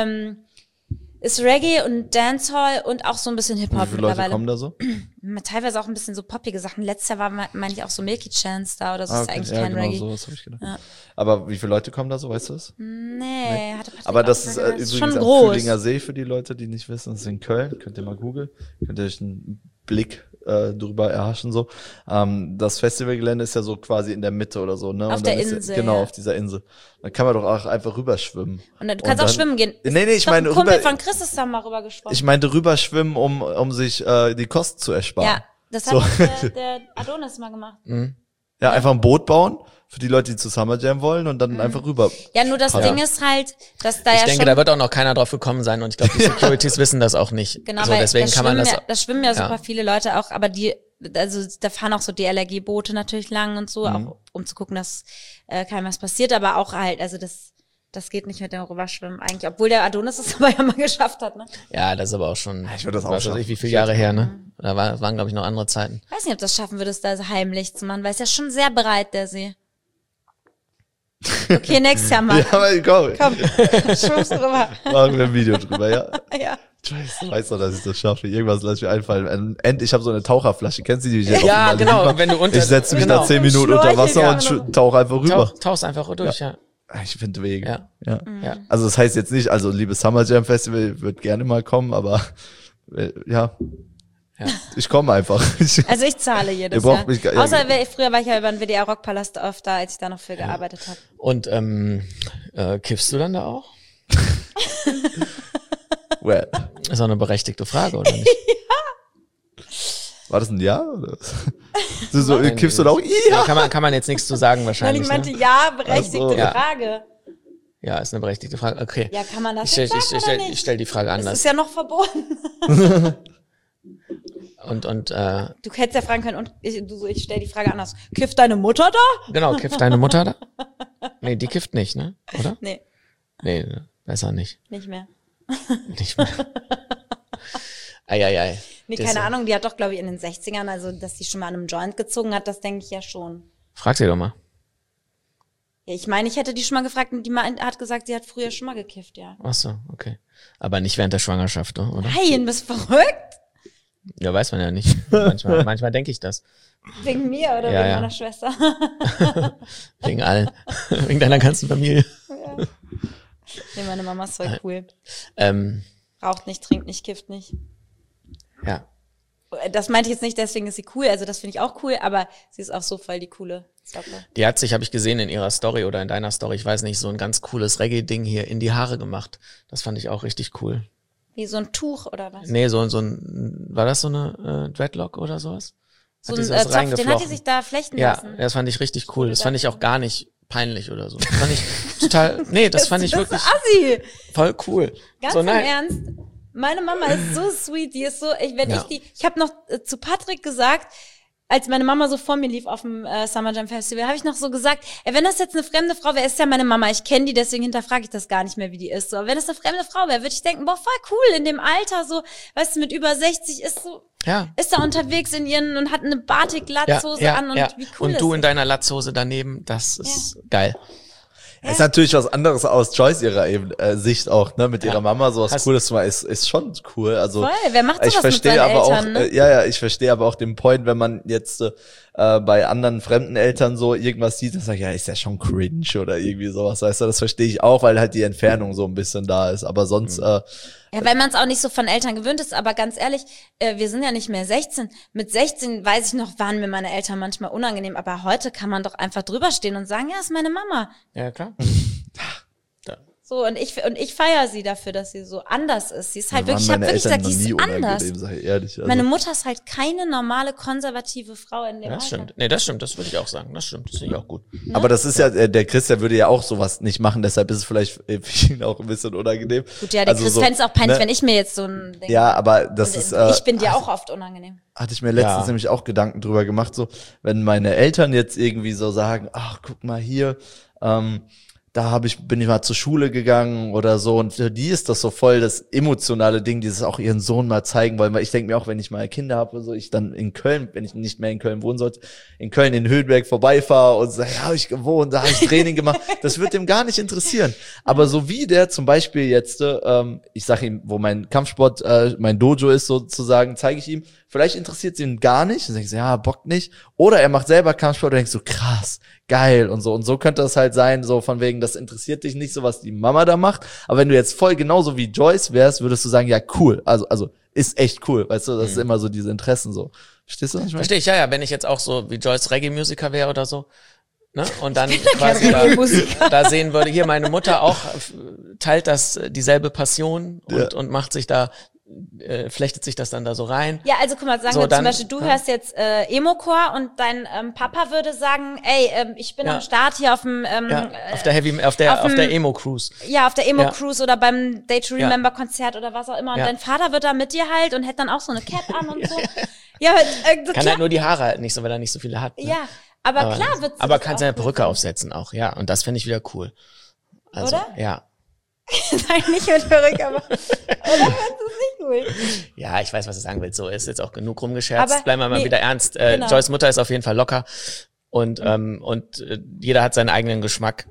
ist Reggae und Dancehall und auch so ein bisschen Wie Hip-Hop viele Leute mittlerweile. kommen da so? Teilweise auch ein bisschen so poppige Sachen. Letztes Jahr war, meine ich, auch so Milky Chance da oder so. Ist eigentlich ja, kein genau, Reggae. sowas habe ich gedacht. Ja. Aber wie viele Leute kommen da so, weißt du das? Nee, hatte Patrick Aber das auch ist gesagt. übrigens schon am groß. Fühlinger See für die Leute, die nicht wissen. Das ist in Köln. Könnt ihr mal googeln. Könnt ihr euch einen Blick drüber erhaschen so. Das Festivalgelände ist ja so quasi in der Mitte oder so, ne? Auf Und der dann ist Insel, genau, ja. auf dieser Insel. Dann kann man doch auch einfach rüberschwimmen. Und du kannst auch schwimmen gehen. Nee, ich Doch, meine ein Kumpel rüber. von Chris ist da mal rüber geschwommen. Ich meinte rüberschwimmen, um sich die Kosten zu ersparen. Ja, das So. hat der Adonis mal gemacht. Ja, einfach ein Boot bauen für die Leute, die zu Summer Jam wollen und dann einfach rüber. Ja, nur das Ja. Ding ist halt, dass da Ich ja denke, schon... da wird auch noch keiner drauf gekommen sein und ich glaube, die Securities wissen das auch nicht. Genau, so, weil deswegen kann man das. da schwimmen ja super Ja. viele Leute auch, aber also da fahren auch so DLRG-Boote natürlich lang und so, auch um zu gucken, dass keinem was passiert, aber auch halt, also das geht nicht mit dem Rüberschwimmen eigentlich, obwohl der Adonis es aber ja mal geschafft hat, ne? Ja, das ist aber auch schon. Ich würde das auch was weiß schaffen. ich, wie viele Jahre her, ne? Da waren glaube ich noch andere Zeiten. Weiß nicht, ob das schaffen würdest, da so heimlich zu machen, weil es ja schon sehr breit, der See. Okay, nächstes Jahr mal. Ja, aber komm, Komm, schwimmst rüber. machen wir ein Video drüber, ja. Ja. Scheiße, weißt du, dass ich das schaffe. Irgendwas lass ich mir einfallen. Ich habe so eine Taucherflasche. Kennst du die? Die ich Ja, auf dem genau. Malediven Wenn du hab? unter, Ich setze mich genau. nach 10 Minuten Schnorchel, unter Wasser ja, und genau. tauche einfach rüber. Tauchst einfach durch, ja. Ich finde Wege. Ja. Ja. Ja. Also das heißt jetzt nicht, also liebes Summer Jam Festival, wird gerne mal kommen, aber ja. Ich komme einfach. Also ich zahle jedes Ihr braucht Jahr. mich gar- Außer früher war ich ja über den WDR Rockpalast oft da, als ich da noch für gearbeitet habe. Und kiffst du dann da auch? Well. Ist auch eine berechtigte Frage, oder nicht? War das ein Ja? Oder? So, kiffst du da auch? Ja, Ja! kann man jetzt nichts zu sagen Weil wahrscheinlich. ich meinte, Ne? ja, berechtigte Ach so. Ja. Frage. Ja, ist eine berechtigte Frage. Okay. Ja, kann man das Ich jetzt sagen oder ich nicht? stell die Frage Das anders. ist ja noch verboten. Und Du hättest ja fragen können, und ich stell die Frage anders. Kifft deine Mutter da? genau, kifft deine Mutter da? Nee, die kifft nicht, ne? Oder? Nee, Nee, besser nicht. nicht mehr. Nicht mehr. Eieiei. Nee, Das- keine Ahnung, die hat doch, glaube ich, in den 60ern, also dass die schon mal an einem Joint gezogen hat, das denke ich ja schon. Frag sie doch mal. Ja, ich meine, ich hätte die schon mal gefragt und hat gesagt, sie hat früher schon mal gekifft, ja. Ach so, okay. Aber nicht während der Schwangerschaft, ne, oder? Nein, bist du verrückt? Ja, weiß man ja nicht. Manchmal denke ich das. Wegen mir oder Ja, wegen ja. meiner Schwester? Wegen allen. Wegen deiner ganzen Familie. Nee, meine Mama ist voll cool. Raucht nicht, trinkt nicht, kifft nicht. Ja. Das meinte ich jetzt nicht, deswegen ist sie cool, also das finde ich auch cool, aber sie ist auch so voll die coole Socke. Die hat sich, habe ich gesehen in ihrer Story oder in deiner Story, ich weiß nicht, so ein ganz cooles Reggae-Ding hier in die Haare gemacht. Das fand ich auch richtig cool. Wie so ein Tuch oder was? Nee, so ein, war das so eine Dreadlock oder sowas? So Hat ein die sowas Zopf, den hat die reingeflochten? sich da flechten Ja, lassen. das fand ich richtig cool. Das fand ich auch gar nicht peinlich oder so. Das fand ich total, das fand ich wirklich assi. voll cool. Ganz so, im Ernst. Meine Mama ist so sweet, die ist so, ich habe noch zu Patrick gesagt, als meine Mama so vor mir lief auf dem Summer Jam Festival, habe ich noch so gesagt, wenn das jetzt eine fremde Frau wäre, ist ja meine Mama, ich kenne die, deswegen hinterfrage ich das gar nicht mehr, wie die ist. So, wenn das eine fremde Frau wäre, würde ich denken, boah, voll cool, in dem Alter, so, weißt du, mit über 60 ist da unterwegs und hat eine Batik-Latzhose an und wie cool und du in deiner Latzhose daneben, das ist geil. Ist natürlich was anderes aus Joyce ihrer Sicht auch, ne, mit ihrer Mama, sowas Cooles zu machen, ist schon cool. Also, voll, wer macht sowas mit seinen Eltern, ne? Ich verstehe aber auch den Point, wenn man jetzt bei anderen fremden Eltern so irgendwas sieht, dann sag ich, ist ja schon cringe oder irgendwie sowas, weißt du, das verstehe ich auch, weil halt die Entfernung so ein bisschen da ist, aber sonst, weil man es auch nicht so von Eltern gewöhnt ist, aber ganz ehrlich, wir sind ja nicht mehr 16. Mit 16, weiß ich noch, waren mir meine Eltern manchmal unangenehm, aber heute kann man doch einfach drüber stehen und sagen, ja, ist meine Mama. Ja, klar. So, und ich feiere sie dafür, dass sie so anders ist. Sie ist halt wirklich, ich habe wirklich gesagt, die ist anders. Ehrlich, also. Meine Mutter ist halt keine normale, konservative Frau in dem Alter. Das stimmt. Nee, das stimmt, das würde ich auch sagen. Das stimmt, das finde ich auch gut. Ne? Aber das ist ja, der Chris, der würde ja auch sowas nicht machen, deshalb ist es vielleicht für ihn auch ein bisschen unangenehm. Gut, ja, der Chris fände es auch peinlich, wenn ich mir jetzt so ein Ding... Ja, aber das ist... ich bin dir auch oft unangenehm. Hatte ich mir letztens nämlich auch Gedanken drüber gemacht, so, wenn meine Eltern jetzt irgendwie so sagen, ach, guck mal hier, bin ich mal zur Schule gegangen oder so, und für die ist das so voll das emotionale Ding, dieses auch ihren Sohn mal zeigen wollen, weil ich denke mir auch, wenn ich mal Kinder habe, so ich dann in Köln, wenn ich nicht mehr in Köln wohnen sollte, in Köln in Höhenberg vorbeifahre und sage, habe ich gewohnt, da habe ich Training gemacht, das wird dem gar nicht interessieren. Aber so wie der zum Beispiel jetzt, ich sage ihm, wo mein Kampfsport, mein Dojo ist sozusagen, zeige ich ihm, vielleicht interessiert es ihn gar nicht, dann denke ich so, ja, Bock nicht, oder er macht selber Kampfsport und denkt so, krass, geil und so könnte das halt sein, so von wegen, das interessiert dich nicht, so was die Mama da macht, aber wenn du jetzt voll genauso wie Joyce wärst, würdest du sagen, ja, cool, also ist echt cool, weißt du, das ist immer so diese Interessen so. Verstehst du das? Verstehe ich, ja, wenn ich jetzt auch so wie Joyce Reggae-Musiker wäre oder so, ne, und dann quasi da sehen würde, hier meine Mutter auch teilt das dieselbe Passion und macht sich da flechtet sich das dann da so rein. Ja, also guck mal, sagen wir zum Beispiel, du hörst jetzt Emo-Core und dein Papa würde sagen, ey, ich bin am Start hier auf dem auf der Emo-Cruise. Ja, auf der Emo-Cruise oder beim Day to Remember-Konzert oder was auch immer. Und dein Vater wird da mit dir halt und hätte dann auch so eine Cap an und so. Ja, aber, kann halt nur die Haare halt nicht so, weil er nicht so viele hat. Ne? Ja, aber klar wird's. Aber kann seine Perücke aufsetzen auch, ja. Und das finde ich wieder cool. Also, oder? Ja. Nein, nicht mit Perücke, aber oder findest du es nicht cool? Ja, ich weiß, was du sagen willst. So ist jetzt auch genug rumgescherzt. Aber bleiben wir mal wieder ernst. Genau. Joyce Mutter ist auf jeden Fall locker und jeder hat seinen eigenen Geschmack.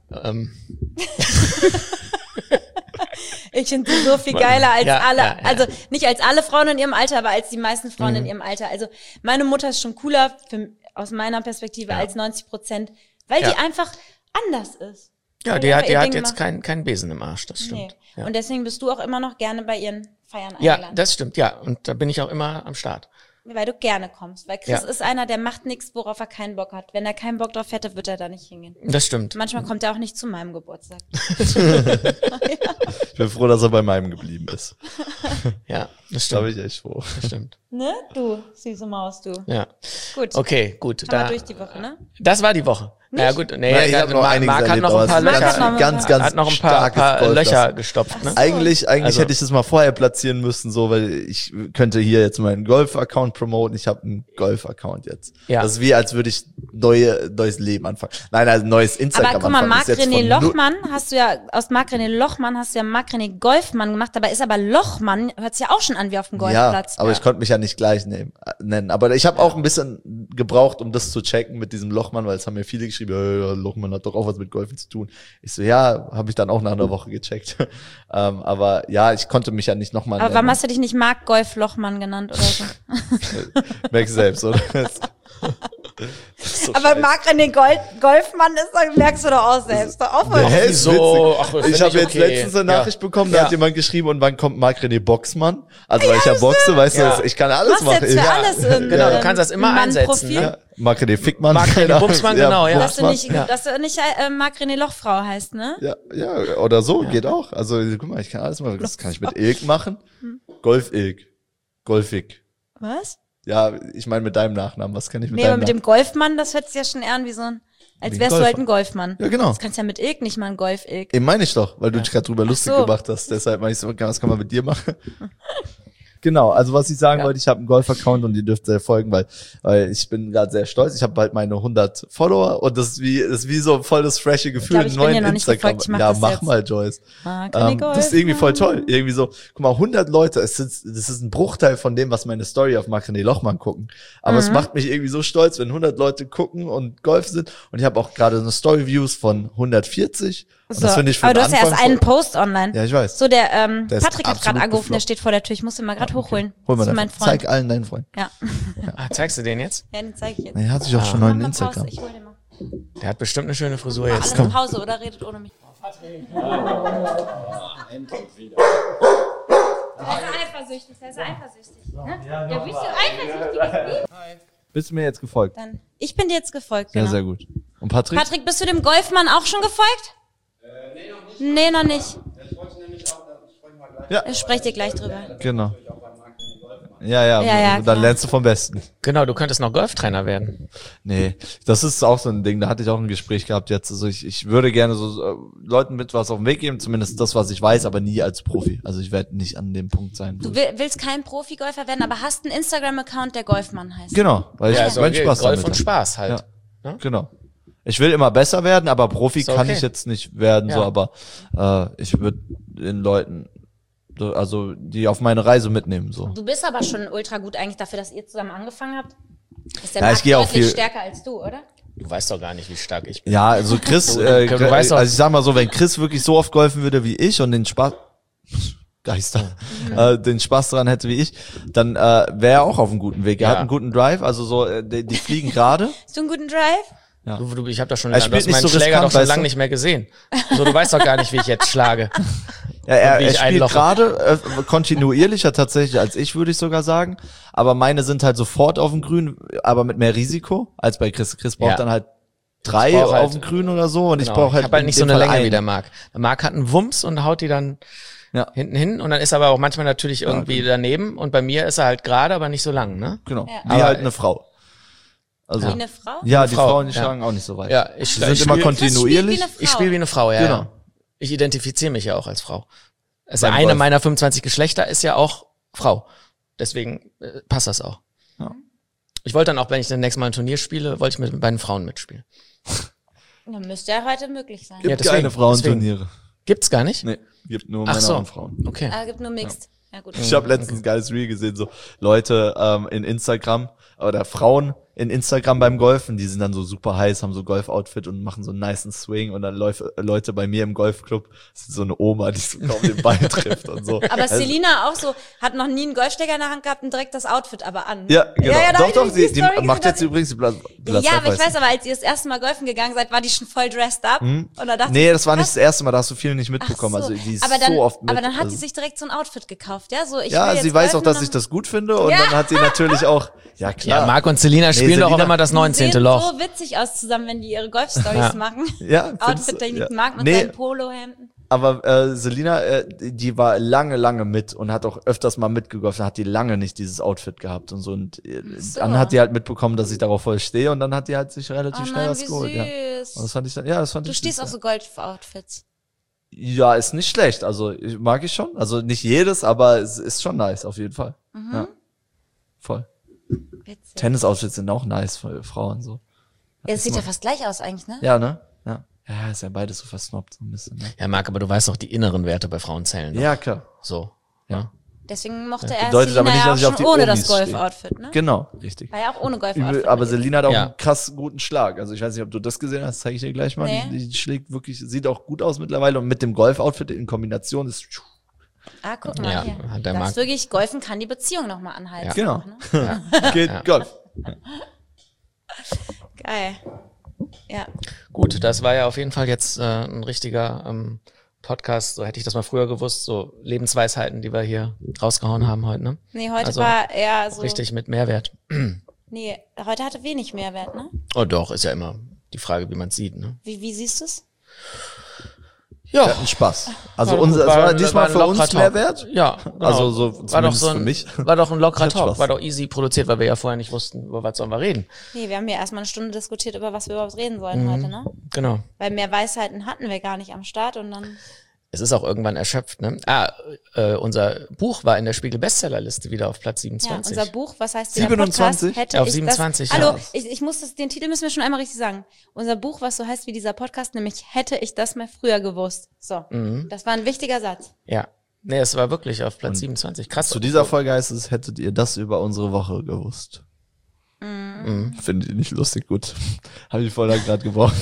Ich finde sie so viel geiler als alle, also nicht als alle Frauen in ihrem Alter, aber als die meisten Frauen in ihrem Alter. Also meine Mutter ist schon cooler aus meiner Perspektive als 90%, weil die einfach anders ist. Ja, die hat jetzt keinen Besen im Arsch, das stimmt. Nee. Ja. Und deswegen bist du auch immer noch gerne bei ihren Feiern eingeladen. Ja, das stimmt, ja. Und da bin ich auch immer am Start. Weil du gerne kommst. Weil Chris ist einer, der macht nichts, worauf er keinen Bock hat. Wenn er keinen Bock drauf hätte, wird er da nicht hingehen. Das stimmt. Manchmal kommt er auch nicht zu meinem Geburtstag. Ich bin froh, dass er bei meinem geblieben ist. Ja, das stimmt. Da bin ich echt froh. Das stimmt. Ne? Du, süße Maus, du. Ja. Gut. Okay, gut. Haben wir durch die Woche, ne? Das war die Woche. Nicht? Ja gut, ich hab noch Marc hat noch ein paar Löcher, hat noch ein paar Löcher gestopft. Ne? Eigentlich hätte ich das mal vorher platzieren müssen, so, weil ich könnte hier jetzt meinen Golf-Account promoten. Ich habe einen Golf-Account jetzt. Ja. Das ist wie, als würde ich neues Leben anfangen. Nein, also neues Instagram. Aber guck mal, Marc-René Lochmann hast du ja Marc-René Golfmann gemacht, aber ist aber Lochmann, hört sich ja auch schon an wie auf dem Golfplatz. Ja, aber ich konnte mich ja nicht gleich nennen. Aber ich habe auch ein bisschen gebraucht, um das zu checken mit diesem Lochmann, weil es haben mir viele geschrieben, Lochmann hat doch auch was mit Golfen zu tun. Ich so, ja, habe ich dann auch nach einer Woche gecheckt. Aber ja, ich konnte mich ja nicht nochmal nennen. Aber warum hast du dich nicht Marc Golf Lochmann genannt oder so? Merkst selbst, oder? So aber Marc-René Golfmann ist, merkst du doch auch selbst. Doch aufhören. Ja, so, ich habe jetzt letztens eine Nachricht bekommen, da hat jemand geschrieben, und wann kommt Marc-René Boxmann? Also weil ich ja boxe, weißt du, ich kann alles machen. Jetzt für alles genau, du kannst das immer einsetzen. Ne? Marc-René Fickmann. Marc-René Boxmann, genau, ja. Dass du nicht Marc-René Lochfrau heißt, ne? Ja, oder so, geht auch. Also guck mal, ich kann alles machen. Das kann ich mit Ilk machen. Golf-Ilk. Golfig. Was? Ja, ich meine mit deinem Nachnamen. Was kann ich mit deinem Nachnamen? Nee, aber mit dem Golfmann, das hört sich ja schon eher an wie so ein Als wärst du halt ein Golfmann. Ja, genau. Das kannst ja mit Ilk nicht mal ein Golf-Ilk. Eben meine ich doch, weil du dich gerade drüber lustig gemacht hast. Deshalb meine ich so, was kann man mit dir machen? Genau, also was ich sagen wollte, ich habe einen Golf-Account und ihr dürft sehr folgen, weil ich bin gerade sehr stolz. Ich habe bald meine 100 Follower und das ist wie so voll das frische Gefühl, einen neuen Instagram. Ja, mach mal, Joyce. Das ist irgendwie voll toll. Irgendwie so, guck mal, 100 Leute, das ist ein Bruchteil von dem, was meine Story auf Marc-René Lochmann gucken. Aber es macht mich irgendwie so stolz, wenn 100 Leute gucken und Golf sind. Und ich habe auch gerade eine Story-Views von 140. Und das finde ich für aber du hast ja erst einen Post online. Ja, ich weiß. So, der Patrick hat gerade angerufen, der steht vor der Tür. Ich muss ihn mal gerade hochholen. Hol mal meinen Freund. Zeig allen deinen Freunden. Ja. Zeigst du den jetzt? Ja, den zeig ich jetzt. Er hat sich auch schon neuen Instagram. Ich hol den mal. Der hat bestimmt eine schöne Frisur jetzt. Alle in Pause, oder? Redet ohne mich. Der ist eifersüchtig. Ne? Ja, bist du eifersüchtig? Bist du mir jetzt gefolgt? Dann, ich bin dir jetzt gefolgt, genau. Ja, sehr gut. Und Patrick? Patrick, bist du dem Golfmann auch schon gefolgt? Nee, noch nicht. Nee, noch nicht. Ich wollte nämlich auch, ich spreche mal gleich. Ja. Ich spreche dir gleich drüber. Genau. Ja, Ja, dann klar. lernst du vom Besten. Genau, du könntest noch Golftrainer werden. Nee, das ist auch so ein Ding, da hatte ich auch ein Gespräch gehabt jetzt. Also ich würde gerne so Leuten mit was auf den Weg geben, zumindest das, was ich weiß, aber nie als Profi. Also ich werde nicht an dem Punkt sein. Du willst kein Profi-Golfer werden, aber hast einen Instagram-Account, der Golfmann heißt. Genau, weil ich Also meinen Spaß Golf damit und habe. Spaß halt. Ja. Genau. Ich will immer besser werden, aber Profi Ist okay. kann ich jetzt nicht werden, Ja. so, aber ich würde den Leuten, also die auf meine Reise mitnehmen, so. Du bist aber schon ultra gut eigentlich dafür, dass ihr zusammen angefangen habt. Ist der Ja, ich Marc gehe auch deutlich viel- stärker als du, oder? Du weißt doch gar nicht, wie stark ich bin. Ja, also Chris, Du weißt doch- also ich sag mal so, wenn Chris wirklich so oft golfen würde wie ich und den Spaß, Geister, den Spaß daran hätte wie ich, dann wäre er auch auf einem guten Weg. Er hat einen guten Drive, also so, die fliegen gerade. Hast du einen guten Drive? Ja. Ich habe doch schon Er lange, du hast spielt nicht meinen so Schläger riskant, doch schon weißt lange du? nicht mehr gesehen. So, du weißt doch gar nicht, wie ich jetzt schlage. Ja, er wie ich spielt einloche. gerade kontinuierlicher tatsächlich als ich, würde ich sogar sagen. Aber meine sind halt sofort auf dem Grün, aber mit mehr Risiko als bei Chris. Chris braucht Ja. dann halt 3 Ich brauch halt- auf dem Grün oder so und ich Genau. brauche halt ich habe halt in nicht so dem eine Fall Länge einen. wie der Marc. Der Marc hat einen Wumms und haut die dann hinten hin und dann ist er aber auch manchmal natürlich irgendwie daneben und bei mir ist er halt gerade, aber nicht so lang, ne? Genau, Ja. wie Aber- halt eine Frau. Also, Wie eine Frau? ja, die Frau, Frauen, die ja. schlagen auch nicht so weit. Ja, ich Die sind immer spiel- kontinuierlich. Ich spiele wie eine Frau, ja. Genau. Ja. Ich identifiziere mich ja auch als Frau. Also Beim eine Golf. meiner 25 Geschlechter ist ja auch Frau. Deswegen passt das auch. Ja. Ich wollte dann auch, wenn ich das nächste Mal ein Turnier spiele, wollte ich mit beiden Frauen mitspielen. Dann müsste ja heute möglich sein. Gibt Ja, deswegen- keine Frauenturniere. Gibt's gar nicht? Nee, gibt nur Ach Männer so. und Frauen. Okay. Ah, gibt nur Mixed. Ja, gut. Ich habe letztens ein geiles Reel gesehen, so Leute in Instagram oder Frauen in Instagram beim Golfen, die sind dann so super heiß, haben so Golf-Outfit und machen so einen nicen Swing und dann Leute bei mir im Golfclub, das ist so eine Oma, die so kaum den Ball trifft und so. Aber Also, Selina auch so, hat noch nie einen Golfschläger in der Hand gehabt und direkt das Outfit aber an. ja, genau. Ja, da hab ich doch, die die Story macht gesehen, jetzt übrigens die Platz Ja, aber ich weiß, aber als ihr das erste Mal golfen gegangen seid, war die schon voll dressed up. Und da dachte Nee, ich, das war nicht das was? erste Mal, da hast du viel nicht Ach mitbekommen. so. Also die ist aber dann, so oft mit. aber dann hat also, sie sich direkt so ein Outfit gekauft, ja? So, ich will ja, jetzt sie weiß auch, golfen dass und ich das gut finde und Ja. dann hat sie natürlich auch, ja klar. Ja, Marc und Selina spielen doch auch Selina- immer das die 19. sehen Loch. so witzig aus zusammen, wenn die ihre Golf-Stories Ja. machen. Ja, findest du? Outfit-Technik, Ja. Marc mit Nee. seinen Polohemden. Aber Selina, die war lange mit und hat auch öfters mal mitgegolft, dann hat die lange nicht dieses Outfit gehabt und so. Und so. dann hat die halt mitbekommen, dass ich darauf voll stehe und dann hat die halt sich relativ Oh schnell nein, was wie geholt. Ja. süß. Und das fand ich dann, ja, das fand Du ich stehst süß, auf so Golf-Outfits. Ja, ist nicht schlecht. Also mag ich schon. Also nicht jedes, aber es ist schon nice, auf jeden Fall. Ja. Voll. Witzig. Tennis-Outfits sind auch nice für Frauen so. Ja, es sieht ja fast gleich aus eigentlich, ne? Ja, ne? Ja. Ja, ist ja beides so versnobbt so ein bisschen. Ne? Ja, Marc, aber du weißt doch, die inneren Werte bei Frauen zählen. Ja, klar. So. Ja. Deswegen mochte er Bedeutet aber Selina nicht, ja dass ich auch auf die schon ohne Omis das Golf-Outfit, ne? Genau, richtig. War ja auch ohne Golf-Outfit. Aber Selina hat auch Ja. einen krass guten Schlag. Also ich weiß nicht, ob du das gesehen hast, zeige ich dir gleich mal. Nee. Die schlägt wirklich, sieht auch gut aus mittlerweile und mit dem Golf-Outfit in Kombination ist Ah, guck mal Ja, hier. hat der Das Marc- ist wirklich, Golfen kann die Beziehung nochmal anhalten. Genau. Auch, ne? geht Golf. Geil. Ja. Gut, das war ja auf jeden Fall jetzt ein richtiger Podcast. So hätte ich das mal früher gewusst. So Lebensweisheiten, die wir hier rausgehauen haben heute, ne? Nee, heute Also, war eher so. Richtig mit Mehrwert. Nee, heute hatte wenig Mehrwert, ne? Oh doch, ist ja immer die Frage, wie man es sieht, ne? Wie siehst du es? Wir hatten Spaß. Also War es gut, war war diesmal ein für uns lockerer Mehrwert. Ja, genau. Also so war doch zumindest so für mich. war doch ein lockerer Hat Talk, Spaß. war doch easy produziert, weil wir ja vorher nicht wussten, über was sollen wir reden. Nee, wir haben ja erstmal eine Stunde diskutiert, über was wir überhaupt reden sollen heute, ne? Genau. Weil mehr Weisheiten hatten wir gar nicht am Start und dann. Es ist auch irgendwann erschöpft, ne? Unser Buch war in der Spiegel-Bestsellerliste wieder auf Platz Ja, 27. unser Buch, was heißt 27? Podcast, hätte Auf ich 27, das, ja. Hallo, ich muss den Titel müssen wir schon einmal richtig sagen. Unser Buch, was so heißt wie dieser Podcast, nämlich hätte ich das mal früher gewusst. So, das war ein wichtiger Satz. Ja. Nee, es war wirklich auf Platz 27. Krass. Zu dieser Folge heißt es, hättet ihr das über unsere Woche gewusst? Findet ihr nicht lustig? Gut. Habe ich vorher gerade gebraucht.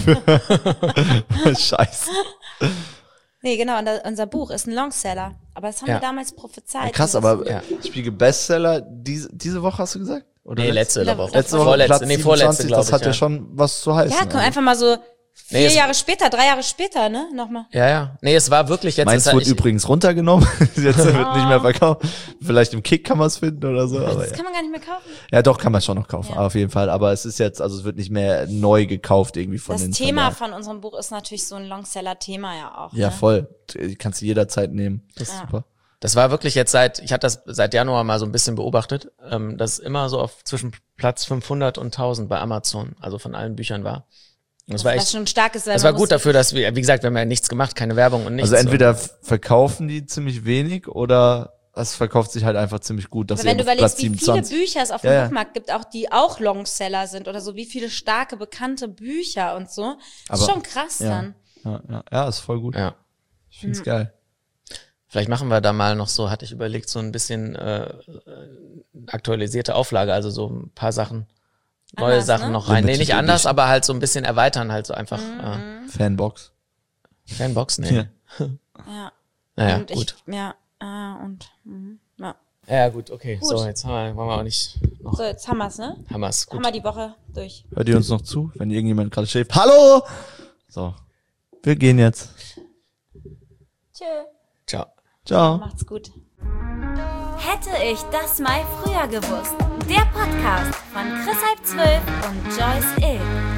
Scheiße. Nee, genau, unser Buch ist ein Longseller. Aber das haben wir damals prophezeit. Krass, aber Spiegel Bestseller, diese Woche hast du gesagt? Oder Nee, letzte Woche. letzte Woche Vorletzte, Platz nee, vorletzte, 27, glaube ich. das hat ja schon was zu heißen. Ja, komm, einfach mal so 4 Nee, Jahre später, 3 Jahre später, ne? Nochmal. Ja. Nee, es war wirklich jetzt. Meins ist wurde halt- übrigens runtergenommen. Jetzt wird nicht mehr verkauft. Vielleicht im Kick kann man es finden oder so. Aber Das kann man gar nicht mehr kaufen. ja, doch, kann man schon noch kaufen. Ja. Auf jeden Fall. Aber es ist jetzt, also es wird nicht mehr neu gekauft irgendwie von Das den Thema Verlagen. von unserem Buch ist natürlich so ein Longseller-Thema ja auch. Ja, ne? voll. Kannst du jederzeit nehmen. Das ist super. Das war wirklich jetzt ich hatte das seit Januar mal so ein bisschen beobachtet, dass es immer so auf zwischen Platz 500 und 1000 bei Amazon, also von allen Büchern war. Und das war Was echt, schon stark ist, weil das man war gut dafür, dass wir, wie gesagt, wir haben ja nichts gemacht, keine Werbung und nichts. Also entweder verkaufen die ziemlich wenig oder es verkauft sich halt einfach ziemlich gut, dass Aber wenn du sie auf Platz überlegst, wie viele 27. Bücher es auf dem Ja. Buchmarkt gibt, auch die auch Longseller sind oder so, wie viele starke, bekannte Bücher und so. Das ist Aber- schon krass ja. dann. Ja, ist voll gut. Ja. Ich find's geil. Vielleicht machen wir da mal noch so, hatte ich überlegt, so ein bisschen aktualisierte Auflage, also so ein paar Sachen, neue Anders, Sachen ne? noch rein. Nee, Limited nicht anders, Edition. aber halt so ein bisschen erweitern, halt so einfach. Fanbox. Fanbox, nee. Ja. Ja. Naja, Und gut. ja. Ja, gut, okay. Gut. So, jetzt wollen wir auch nicht noch So, jetzt haben wir's, ne? Hammers. Gut. Haben wir die Woche durch. Hört ihr uns noch zu, wenn irgendjemand gerade schläft? Hallo! So. Wir gehen jetzt. Tschö. Ciao. Ciao. Macht's gut. Hätte ich das mal früher gewusst. Der Podcast von Chris Halb 12 und Joyce Ill.